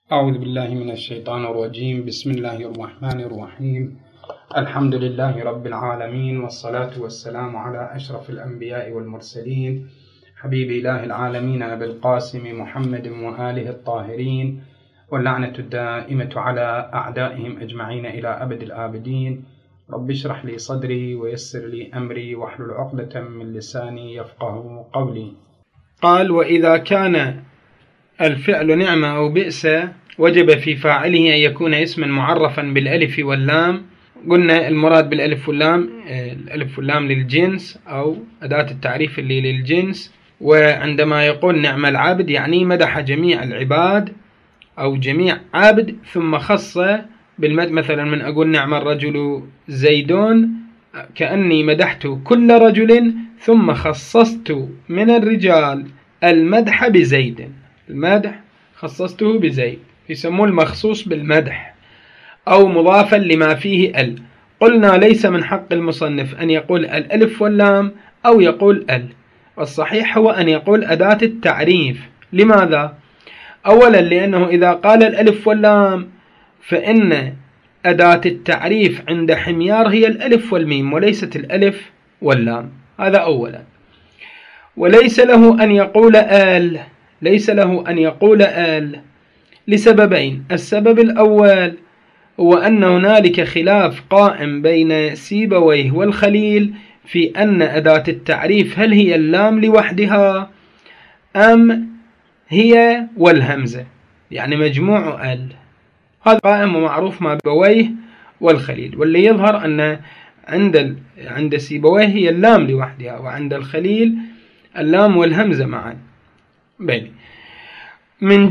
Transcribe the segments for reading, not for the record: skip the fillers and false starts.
أعوذ بالله من الشيطان الرجيم. بسم الله الرحمن الرحيم. الحمد لله رب العالمين، والصلاة والسلام على أشرف الأنبياء والمرسلين، حبيب إله العالمين أبي القاسم محمد وآله الطاهرين، واللعنة الدائمة على أعدائهم أجمعين إلى أبد الآبدين. رب اشرح لي صدري ويسر لي أمري واحلل عقدة من لساني يفقه قولي. قال: وإذا كان الفعل نعمة أو بئس وجب في فاعله أن يكون اسما معرفا بالألف واللام. قلنا المراد بالألف واللام، الألف واللام للجنس أو أداة التعريف اللي للجنس. وعندما يقول نعم العبد يعني مدح جميع العباد أو جميع عبد ثم خص بالمد. مثلا من أقول نعم الرجل زيدون كأني مدحت كل رجل ثم خصصت من الرجال المدح بزيد، المدح خصصته بزيد، يسموه المخصوص بالمدح أو مضافا لما فيه ال. قلنا ليس من حق المصنف أن يقول الألف واللام أو يقول ال، والصحيح هو أن يقول أداة التعريف. لماذا؟ أولا لأنه إذا قال الألف واللام فإن أداة التعريف عند حميار هي الألف والميم وليست الألف واللام، هذا أولا. وليس له أن يقول ال، ليس له أن يقول ال لسببين. السبب الأول هو أن هنالك خلاف قائم بين سيبويه والخليل في أن أداة التعريف هل هي اللام لوحدها أم هي والهمزة، يعني مجموع ال. هذا قائم ومعروف مع سيبويه والخليل، واللي يظهر أن عند سيبويه هي اللام لوحدها، وعند الخليل اللام والهمزة معا. بني من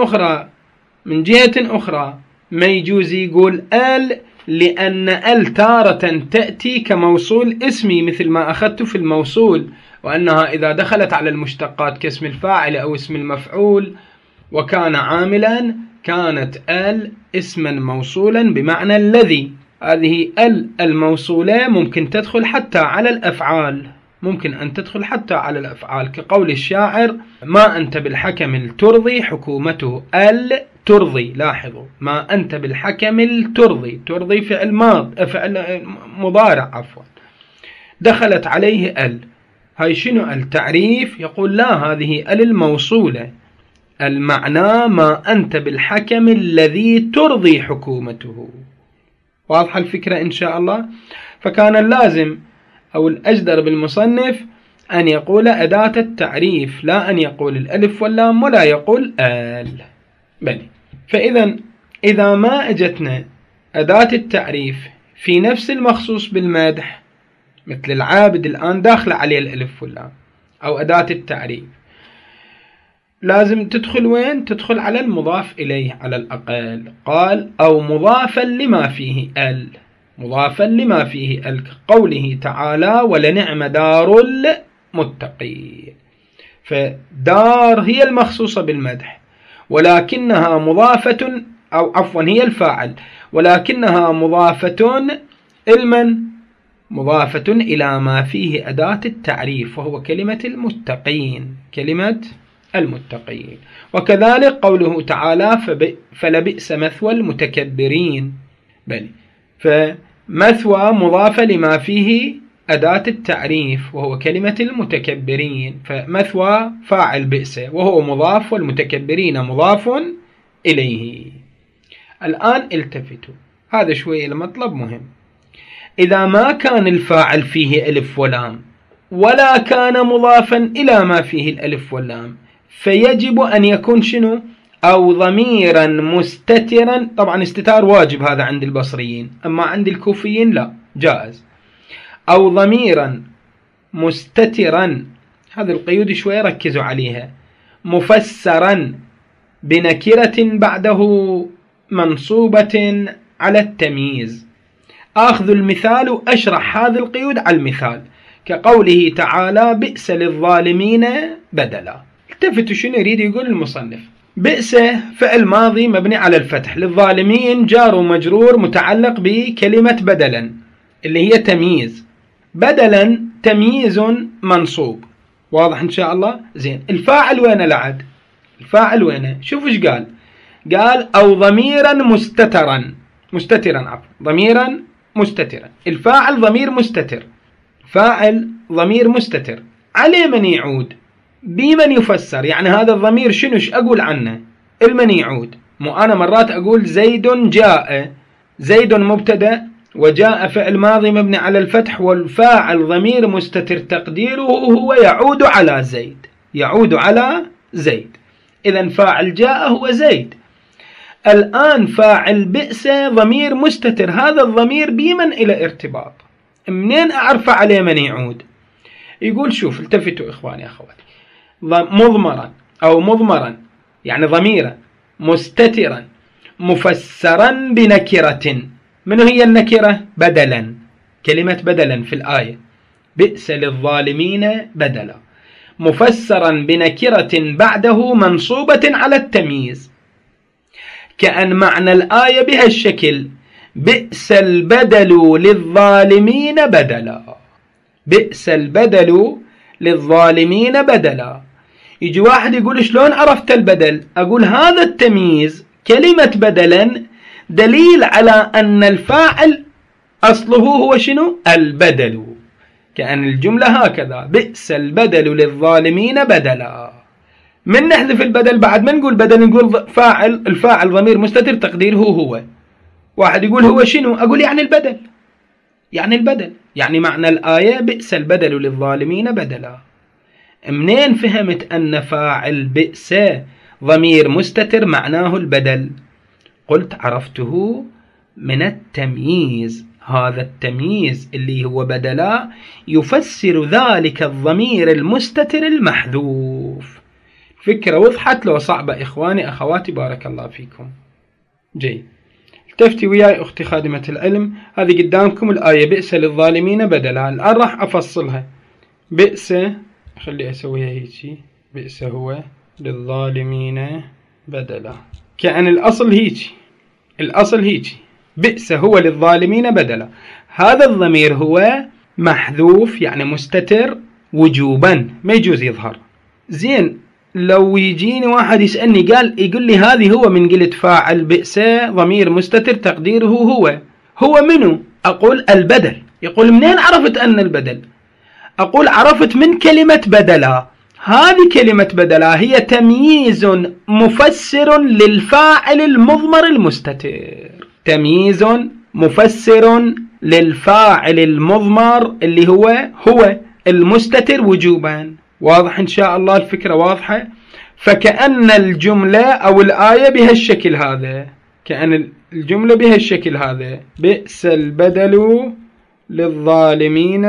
جهة أخرى ما يجوز يقول ال، لأن ال تارة تأتي كموصول اسمي مثل ما أخذت في الموصول، وأنها إذا دخلت على المشتقات كاسم الفاعل أو اسم المفعول وكان عاملا كانت ال اسما موصولا بمعنى الذي. هذه ال الموصولة ممكن تدخل حتى على الأفعال، ممكن أن تدخل حتى على الأفعال، كقول الشاعر: ما أنت بالحكم الترضي حكومته ال ترضي. لاحظوا، ما أنت بالحكم الترضي، ترضي فعل فعل مضارع عفوا، دخلت عليه ال. هاي شنو التعريف؟ يقول لا، هذه ال الموصولة، المعنى ما أنت بالحكم الذي ترضي حكومته. واضحة الفكرة إن شاء الله؟ فكان اللازم أو الأجدر بالمصنف أن يقول أداة التعريف، لا أن يقول الألف واللام ولا يقول ال. بني إذا ما أجتنا أداة التعريف في نفس المخصوص بالمدح، مثل العابد الآن داخل عليه الألف واللام أو أداة التعريف، لازم تدخل وين؟ تدخل على المضاف إليه على الأقل. قال: أو مضافا لما فيه ال، مضافا لما فيه ال، قوله تعالى: ولنعم دار المتقين. فدار هي المخصوصة بالمدح، ولكنها مضافة، أو عفوا هي الفاعل، ولكنها مضافة مضافة إلى ما فيه أداة التعريف، وهو كلمة المتقين، كلمة المتقين. وكذلك قوله تعالى: فلبئس مثوى المتكبرين. بل فمثوى مضافة لما فيه أداة التعريف وهو كلمة المتكبرين، فمثوى فاعل بئس وهو مضاف، والمتكبرين مضاف إليه. الآن التفتوا، هذا شوية المطلب مهم. إذا ما كان الفاعل فيه ألف ولام ولا كان مضافا إلى ما فيه الألف واللام، فيجب أن يكون شنو؟ أو ضميرا مستترا. طبعا استتار واجب هذا عند البصريين، أما عند الكوفيين لا، جائز. أو ضميرا مستترا، هذه القيود شوية ركزوا عليها، مفسرا بنكرة بعده منصوبة على التمييز. آخذ المثال وأشرح هذه القيود على المثال، كقوله تعالى: بئس للظالمين بدلا. التفتوا شنو يريد يقول المصنف. بئس فعل ماضي مبني على الفتح، للظالمين جار ومجرور متعلق بكلمة بدلا اللي هي تمييز، بدلا تمييز منصوب. واضح إن شاء الله؟ زين. الفاعل وين لعد؟ الفاعل وين؟ شوف إيش قال: قال أو ضميرا مستترا ضميرا مستترا. الفاعل ضمير مستتر، فاعل ضمير مستتر، عليه من يعود، بمن يفسر. يعني هذا الضمير شنوش أقول عنه؟ المن يعود. مو أنا مرات أقول زيد جاء، زيد مبتدأ وجاء فعل ماضي مبني على الفتح، والفاعل ضمير مستتر تقديره هو يعود على زيد، يعود على زيد. إذن فاعل جاء هو زيد. الآن فاعل بئس ضمير مستتر، هذا الضمير بمن إلى ارتباط، منين أعرف عليه من يعود؟ يقول شوف، التفتوا إخواني أخواتي، مضمرا أو مضمرا يعني ضميرا مستترا مفسرا بنكرة. من هي النكرة؟ بدلا، كلمة بدلا في الآية، بئس للظالمين بدلا، مفسرا بنكرة بعده منصوبة على التمييز. كأن معنى الآية بها الشكل: بئس البدل للظالمين بدلا، بئس البدل للظالمين بدلا. يجي واحد يقول شلون عرفت البدل؟ أقول هذا التمييز كلمة بدلا دليل على أن الفاعل أصله هو شنو؟ البدل. كأن الجملة هكذا: بئس البدل للظالمين بدلا. من نحذف البدل بعد ما نقول بدل، نقول فاعل، الفاعل ضمير مستتر تقديره هو. واحد يقول هو شنو؟ أقول يعني البدل، يعني البدل، يعني معنى الآية بئس البدل للظالمين بدلا. منين فهمت أن فاعل بئس ضمير مستتر معناه البدل؟ قلت عرفته من التمييز. هذا التمييز اللي هو بدلا يفسر ذلك الضمير المستتر المحذوف. فكرة وضحت لو صعبة إخواني أخواتي؟ بارك الله فيكم. جيد، التفتي وياي أختي خادمة العلم. هذه قدامكم الآية بئس للظالمين بدلا. الآن راح أفصلها. بئس، خلي أسويها هيجي، بئس هو للظالمين بدلا. كأن الأصل هيجي، الأصل هيجي بئس هو للظالمين بدلا. هذا الضمير هو محذوف يعني مستتر وجوبا، ما يجوز يظهر. زين، لو يجيني واحد يسألني يقول لي هذه هو، من قلت فاعل بئس ضمير مستتر تقديره هو منه؟ أقول البدل. يقول منين عرفت أن البدل؟ أقول عرفت من كلمة بدلا. هذه كلمة بدلا هي تمييز مفسر للفاعل المضمر المستتر، تمييز مفسر للفاعل المضمر اللي هو المستتر وجوبا. واضح إن شاء الله؟ الفكرة واضحة. فكأن الجملة أو الآية بها الشكل هذا، كأن الجملة بها الشكل هذا: بئس البدل للظالمين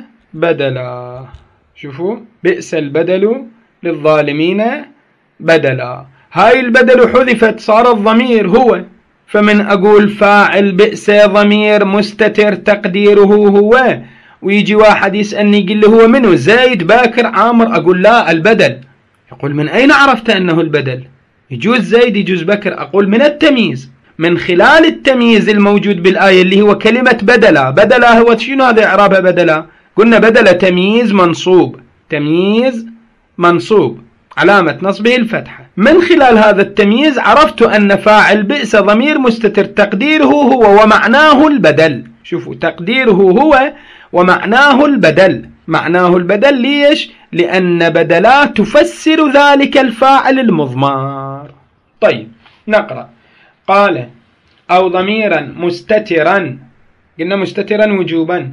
بدلا. شوفوا، بئس البدل للظالمين بدلا. هاي البدل حذفت، صار الضمير هو. فمن أقول فاعل بئس ضمير مستتر تقديره هو، ويجي واحد يسألني يقول له هو منه؟ زيد، باكر، عامر. أقول لا، البدل. يقول من أين عرفت أنه البدل؟ يجوز زيد يجوز بكر. أقول من التمييز، من خلال التمييز الموجود بالآية اللي هو كلمة بدلا. بدلا هو شنو؟ هذا إعرابها بدلا. قلنا بدلا تمييز منصوب، تمييز منصوب علامة نصبه الفتحة. من خلال هذا التمييز عرفت أن فاعل بئس ضمير مستتر تقديره هو ومعناه البدل. شوفوا، تقديره هو ومعناه البدل. معناه البدل ليش؟ لأن بدلا تفسر ذلك الفاعل المضمر. طيب نقرأ. قال أو ضميرا مستترا، قلنا مستترا وجوبا،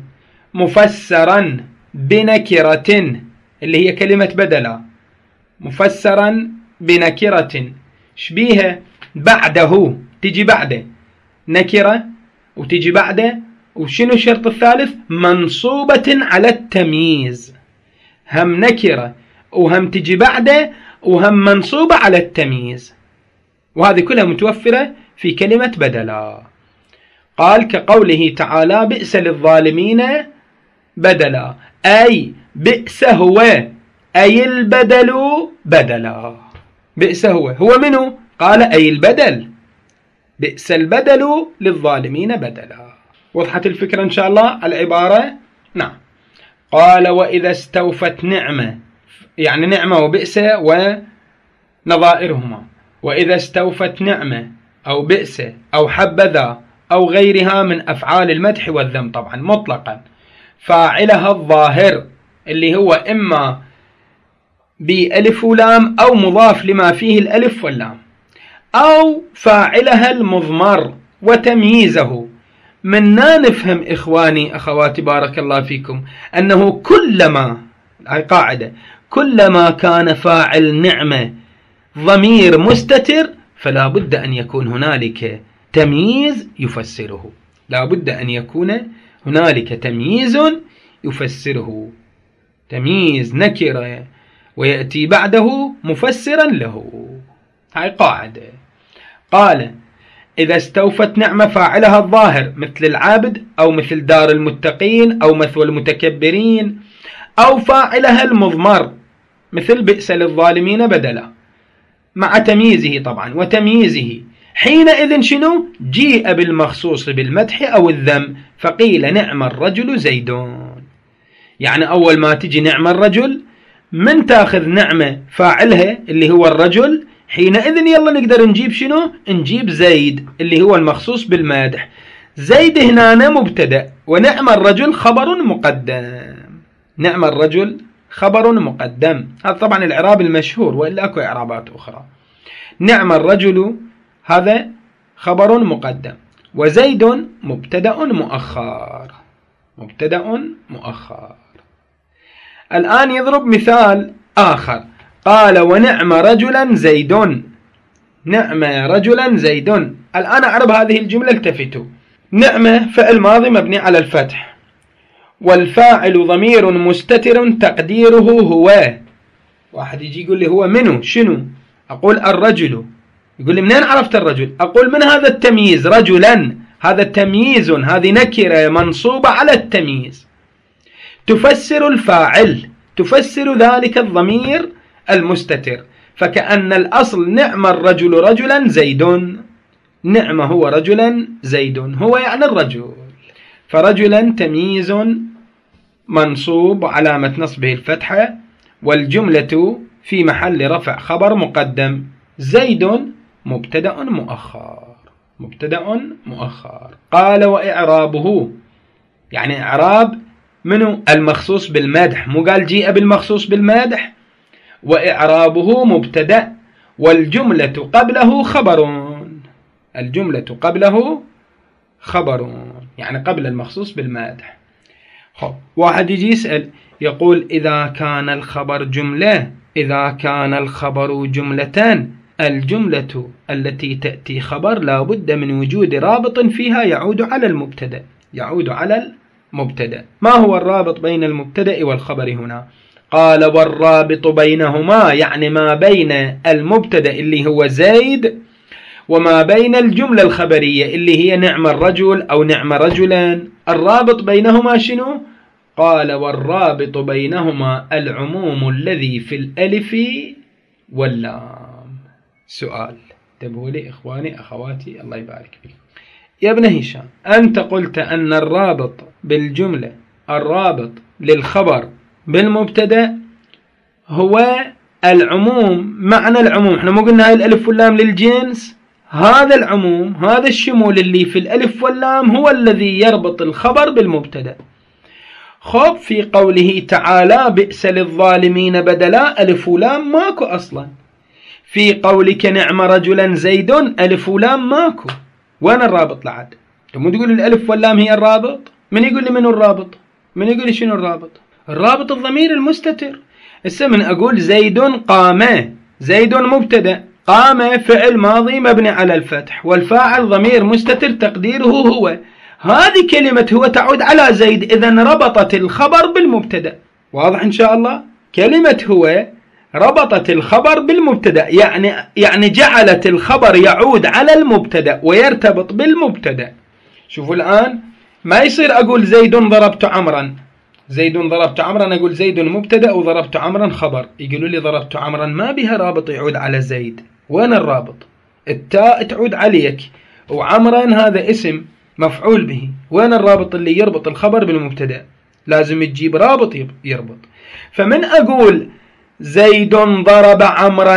مفسرا بنكرة اللي هي كلمة بدلا، مفسرا بنكرة شبيها بعده، تجي بعده نكرة وتجي بعده، وشنو الشرط الثالث؟ منصوبة على التمييز. هم نكرة وهم تجي بعده وهم منصوبة على التمييز، وهذه كلها متوفرة في كلمة بدلا. قال كقوله تعالى بئس للظالمين بدلا، أي بئس هو، أي البدل بدلا. بئس هو منه؟ قال أي البدل، بئس البدل للظالمين بدلا. وضحت الفكرة إن شاء الله العبارة؟ نعم. قال وإذا استوفت نعمة، يعني نعمة وبئس ونظائرهما، وإذا استوفت نعمة أو بئس أو حبذا أو غيرها من أفعال المدح والذم طبعا مطلقا، فاعلها الظاهر اللي هو إما بألف ولام أو مضاف لما فيه الألف واللام، أو فاعلها المضمر وتمييزه. منا نفهم إخواني أخواتي بارك الله فيكم أنه كلما، هاي قاعدة، كلما كان فاعل نعمة ضمير مستتر فلا بد أن يكون هنالك تمييز يفسره، لا بد أن يكون هنالك تمييز يفسره، تمييز نكرة ويأتي بعده مفسرا له. هاي قاعدة. قال إذا استوفت نعمة فاعلها الظاهر مثل العبد أو مثل دار المتقين أو مثوى المتكبرين، أو فاعلها المضمر مثل بئس للظالمين بدلا، مع تمييزه طبعا، وتمييزه حينئذ شنو؟ جيء بالمخصوص بالمدح أو الذم فقيل نعم الرجل زيدون. يعني أول ما تجي نعم الرجل من تاخذ نعمة فاعلها اللي هو الرجل، حينئذ يلا نقدر نجيب شنو؟ نجيب زيد اللي هو المخصوص بالمدح. زيد هنا مبتدأ ونعم الرجل خبر مقدم. نعم الرجل خبر مقدم، هذا طبعا الإعراب المشهور وإلا أكو إعرابات أخرى. نعم الرجل هذا خبر مقدم، وزيد مبتدأ مؤخر، مبتدأ مؤخر. الآن يضرب مثال آخر، قال ونعم رجلا زيد، نعم رجلا زيد. الآن أعرب هذه الجملة، التفتوا. نعمة فعل ماضي مبني على الفتح، والفاعل ضمير مستتر تقديره هو. واحد يجي يقول لي هو منه؟ شنو؟ أقول الرجل. يقول لي منين عرفت الرجل؟ أقول من هذا التمييز رجلا، هذا تمييز، هذه نكرة منصوبة على التمييز تفسر الفاعل، تفسر ذلك الضمير المستتر، فكأن الأصل نعم الرجل رجلا زيد، نعم هو رجلا زيد، هو يعني الرجل، فرجلا تمييز منصوب علامة نصبه الفتحة، والجملة في محل رفع خبر مقدم، زيد مبتدأ مؤخر، مبتدأ مؤخر. قال وإعرابه، يعني إعراب منه؟ المخصوص بالمدح، مو قال جيء بالمخصوص بالمدح. وإعرابه مبتدأ والجملة قبله خبر، الجملة قبله خبر يعني قبل المخصوص بالمدح. واحد يجي يسأل يقول إذا كان الخبر جملة، إذا كان الخبر جملتان، الجملة التي تأتي خبر لا بد من وجود رابط فيها يعود على المبتدأ، يعود على المبتدأ. ما هو الرابط بين المبتدأ والخبر هنا؟ قال والرابط بينهما، يعني ما بين المبتدأ اللي هو زيد وما بين الجملة الخبرية اللي هي نعم الرجل أو نعم رجلا، الرابط بينهما شنو؟ قال والرابط بينهما العموم الذي في الألف واللام. سؤال، انتبهوا لي إخواني أخواتي الله يبارك فيكم. يا ابن هشام، أنت قلت أن الرابط بالجملة، الرابط للخبر بالمبتدأ هو العموم. معنى العموم، احنا مو قلنا هاي الألف واللام للجنس؟ هذا العموم، هذا الشمول اللي في الألف واللام هو الذي يربط الخبر بالمبتدأ. خب في قوله تعالى بئس للظالمين بدلا، ألف ولام ماكو أصلا. في قولك نعم رجلا زيد، ألف ولام ماكو. وين الرابط لعد؟ مو تقول الألف واللام هي الرابط؟ من يقول لي منو الرابط؟ من يقول لي شنو الرابط؟ الرابط الضمير المستتر. هسه من أقول زيد قام، زيد مبتدأ، قام فعل ماضي مبني على الفتح، والفاعل ضمير مستتر تقديره هو. هذه كلمة هو تعود على زيد، إذن ربطت الخبر بالمبتدأ. واضح إن شاء الله؟ كلمة هو ربطت الخبر بالمبتدأ، يعني جعلت الخبر يعود على المبتدأ ويرتبط بالمبتدأ. شوفوا الآن ما يصير أقول زيد ضربت عمرا، زيد ضربت عمرا، أقول زيد مبتدأ وضربت عمرا خبر. يقولوا لي ضربت عمرا ما بها رابط يعود على زيد. وين الرابط؟ التاء تعود عليك، وعمرا هذا اسم مفعول به. وين الرابط اللي يربط الخبر بالمبتدأ؟ لازم تجيب رابط يربط. فمن أقول زيد ضرب عمرا،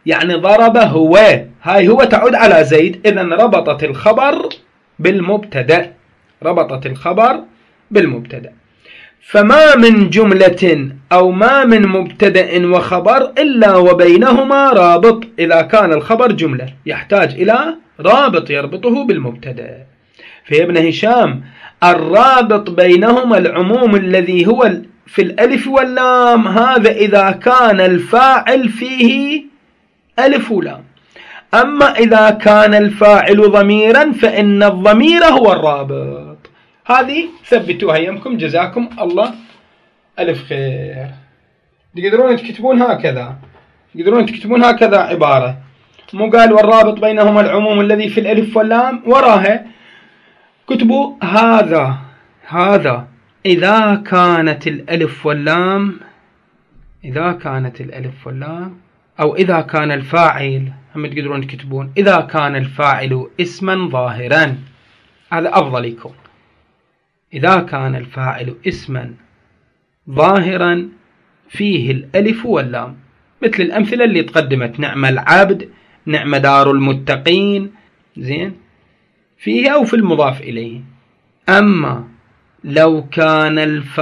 يعني ضرب هو، هاي هو تعود على زيد، إذن ربطت الخبر بالمبتدأ، ربطت الخبر بالمبتدأ. فما من جملة أو ما من مبتدأ وخبر إلا وبينهما رابط. إذا كان الخبر جملة يحتاج إلى رابط يربطه بالمبتدأ. في ابن هشام الرابط بينهما العموم الذي هو في الألف واللام، هذا إذا كان الفاعل فيه ألف ولام. أما إذا كان الفاعل ضميرا فإن الضمير هو الرابط. هذه ثبتوها يمكم جزاكم الله ألف خير. تقدرون تكتبون هكذا، تقدرون تكتبون هكذا عبارة، مو قال والرابط بينهما العموم الذي في الألف واللام، وراها كتبوا هذا إذا كانت الألف واللام، إذا كانت الألف واللام، أو إذا كان الفاعل، هم تقدرون تكتبون إذا كان الفاعل اسما ظاهرا، هذا أفضل يكون. إذا كان الفاعل اسما ظاهرا فيه الألف واللام، مثل الأمثلة اللي تقدمت: نعم العبد، نعم دار المتقين، زين، فيه أو في المضاف إليه. أما لو كان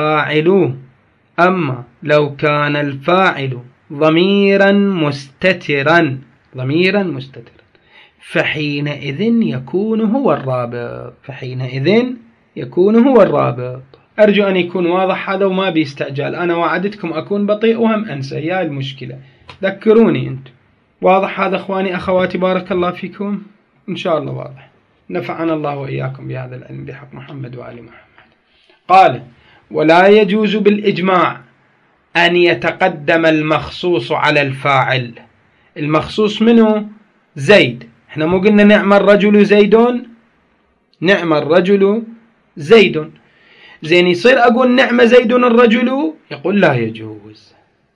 الفاعل ضميرا مستترا فحينئذ يكون هو الرابط. أرجو أن يكون واضح هذا وما بيستعجل. أنا وعدتكم أكون بطيء وهم أنسى، يا المشكلة، ذكروني أنتم. واضح هذا أخواني أخواتي؟ بارك الله فيكم، إن شاء الله واضح. نفعنا الله وإياكم بهذا العلم بحق محمد وآل محمد. قال: ولا يجوز بالإجماع أن يتقدم المخصوص على الفاعل. المخصوص منه زيد، احنا مو قلنا نعم الرجل زيد، زين يصير أقول نعم زيد الرجل؟ يقول لا يجوز.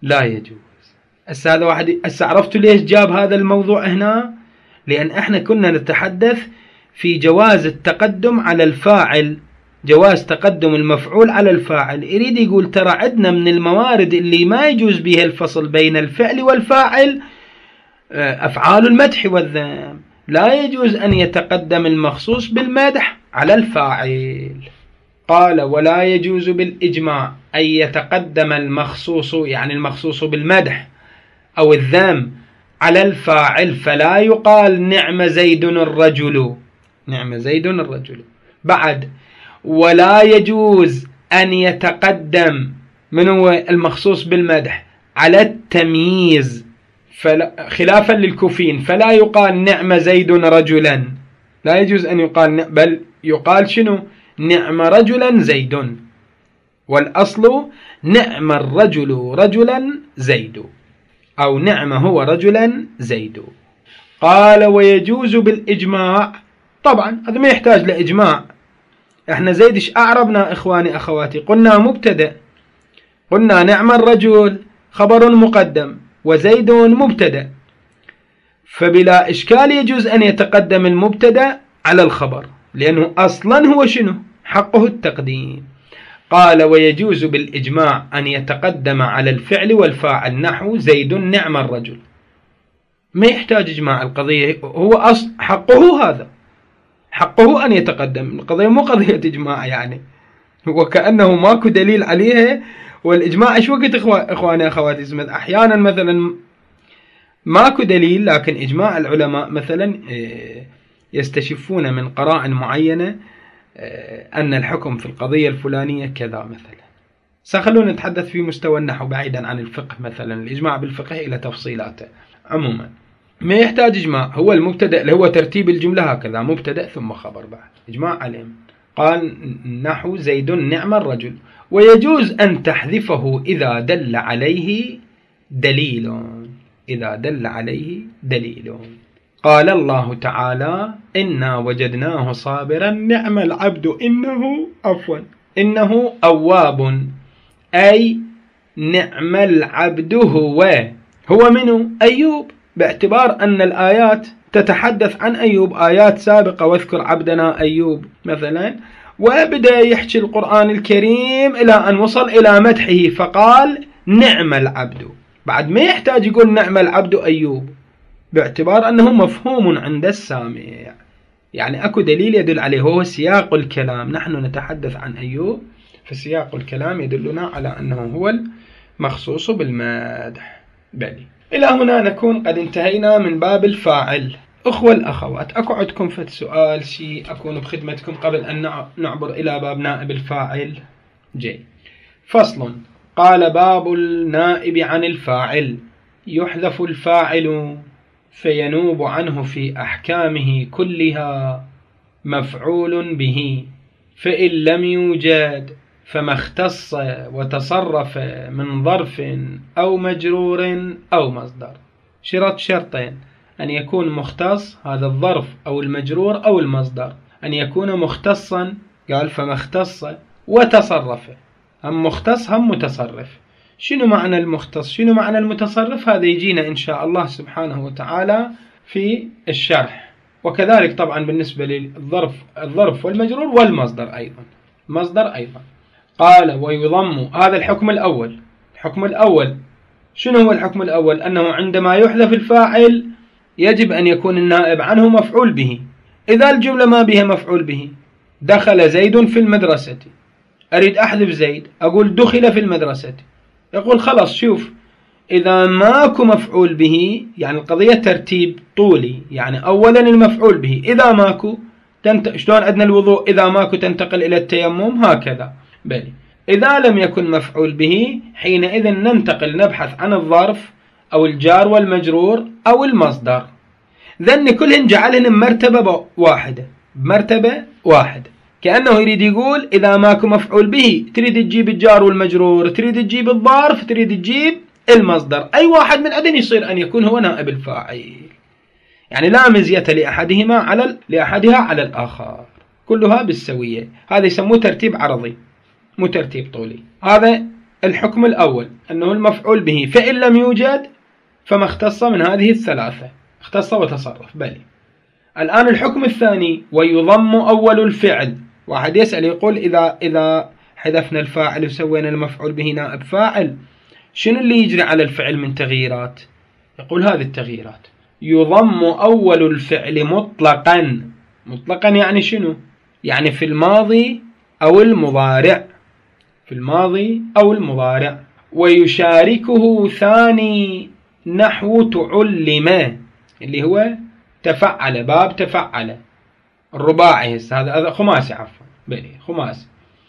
هذا واحد. عرفتوا ليش جاب هذا الموضوع هنا؟ لأن احنا كنا نتحدث في جواز التقدم على الفاعل، جواز تقدم المفعول على الفاعل. يريد يقول ترى عندنا من الموارد اللي ما يجوز بها الفصل بين الفعل والفاعل أفعال المدح والذم، لا يجوز أن يتقدم المخصوص بالمدح على الفاعل. قال: ولا يجوز بالإجماع أن يتقدم المخصوص، يعني المخصوص بالمدح أو الذم، على الفاعل، فلا يقال نعم زيد الرجل. بعد: ولا يجوز أن يتقدم من هو المخصوص بالمدح على التمييز، خلافا للكوفيين، فلا يقال نعم زيد رجلا، لا يجوز أن يقال، بل يقال شنو؟ نعم رجلا زيد، والأصل نعم الرجل رجلا زيد، أو نعم هو رجلا زيد. قال: ويجوز بالإجماع. طبعا هذا ما يحتاج لإجماع، احنا زيد ايش أعربنا إخواني أخواتي؟ قلنا مبتدأ، قلنا نعم الرجل خبر مقدم وزيد مبتدأ، فبلا إشكال يجوز أن يتقدم المبتدأ على الخبر، لأنه أصلا هو شنو؟ حقه التقديم. قال: ويجوز بالإجماع أن يتقدم على الفعل والفاعل، نحو زيد نعم الرجل، ما يحتاج إجماع. القضية هو أصل حقه، هذا حقه أن يتقدم، القضية مو قضية إجماع، يعني وكأنه ماكو دليل عليها. والإجماع إيش وقت إخواني أخواتي؟ أحيانا مثلا ماكو دليل، لكن إجماع العلماء مثلا يستشفون من قرائن معينة أن الحكم في القضية الفلانية كذا مثلا. سخلونا نتحدث في مستوى النحو بعيدا عن الفقه، مثلا الإجماع بالفقه إلى تفصيلاته. عموما ما يحتاج إجماع، هو المبتدأ اللي هو ترتيب الجملة هكذا، مبتدأ ثم خبر بعد إجماع عليهم. قال: نحو زيد نعم الرجل. ويجوز أن تحذفه إذا دل عليه دليل. قال الله تعالى: إنا وجدناه صابرا نعم العبد إنه أواب، أي نعم العبد هو منه أيوب، باعتبار أن الآيات تتحدث عن أيوب، آيات سابقة، واذكر عبدنا أيوب مثلا، وبدأ يحكي القرآن الكريم إلى أن وصل إلى مدحه فقال نعم العبد. بعد ما يحتاج يقول نعم العبد أيوب، باعتبار أنه مفهوم عند السامع، يعني أكو دليل يدل عليه وهو سياق الكلام. نحن نتحدث عن أيوب، فسياق الكلام يدلنا على أنه هو المخصوص بالمدح. بلي إلى هنا نكون قد انتهينا من باب الفاعل. أخوة الأخوات، أكو عندكم فت سؤال شيء أكون بخدمتكم قبل أن نعبر إلى باب نائب الفاعل؟ جي. فصل. قال باب النائب عن الفاعل: يحذف الفاعل فينوب عنه في أحكامه كلها مفعول به، فإن لم يوجد فما اختص وتصرف من ظرف أو مجرور أو مصدر. شرط شرطين: أن يكون مختص هذا الظرف أو المجرور أو المصدر، أن يكون مختصا، قال فما اختص وتصرف، هم مختص هم متصرف. شنو معنى المختص شنو معنى المتصرف؟ هذا يجينا إن شاء الله سبحانه وتعالى في الشرح. وكذلك طبعا بالنسبة للظرف والمجرور والمصدر أيضا، مصدر أيضا. قال: ويضم. هذا الحكم الأول. الحكم الأول شنو هو الحكم الأول؟ أنه عندما يحذف الفاعل يجب أن يكون النائب عنه مفعول به. إذا الجملة ما بها مفعول به، دخل زيد في المدرسة، أريد أحذف زيد، أقول دخل في المدرسة، يقول خلاص شوف، إذا ماكو مفعول به، يعني القضية ترتيب طولي، يعني أولا المفعول به، إذا ماكو شلون عندنا الوضوء إذا ماكو تنتقل إلى التيمم، هكذا. بلي إذا لم يكن مفعول به حينئذ ننتقل نبحث عن الظرف أو الجار والمجرور أو المصدر. ذن كلهن جعلهن مرتبة واحدة، مرتبة واحدة، كأنه يريد يقول إذا ماكو مفعول به تريد تجيب الجار والمجرور، تريد تجيب الظرف، تريد تجيب المصدر، أي واحد من عدن يصير أن يكون هو نائب الفاعل، يعني لا مزية لأحدها على الآخر، كلها بالسوية. هذا يسموه ترتيب عرضي مو ترتيب طولي. هذا الحكم الأول، أنه المفعول به، فإن لم يوجد فما اختص من هذه الثلاثة، اختص وتصرف. بلي الآن الحكم الثاني: ويضم أول الفعل. واحد يسأل يقول إذا حذفنا الفاعل وسوينا المفعول به نائب فاعل، شنو اللي يجري على الفعل من تغييرات؟ يقول هذه التغييرات: يضم أول الفعل مطلقا. مطلقا يعني شنو؟ يعني في الماضي أو المضارع، في الماضي أو المضارع. ويشاركه ثاني نحو تعلم، اللي هو تفعل، باب تفعل الرباعي، هذا خماسي، عفوا بلي خماسي.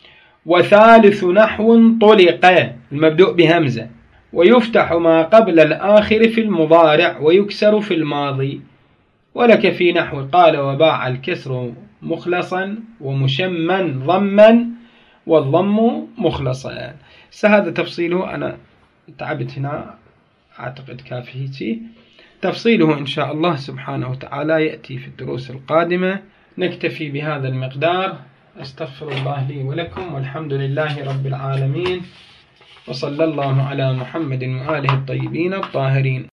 وثالث نحو طلق، المبدوء بهمزة، ويفتح ما قبل الآخر في المضارع ويكسر في الماضي. ولك في نحو قال: وباع الكسر مخلصا ومشما ضما والضم مخلصا. هذا تفصيله، أنا تعبت هنا أعتقد كافيتي. تفصيله إن شاء الله سبحانه وتعالى يأتي في الدروس القادمة. نكتفي بهذا المقدار. أستغفر الله لي ولكم، والحمد لله رب العالمين، وصلى الله على محمد وآله الطيبين الطاهرين.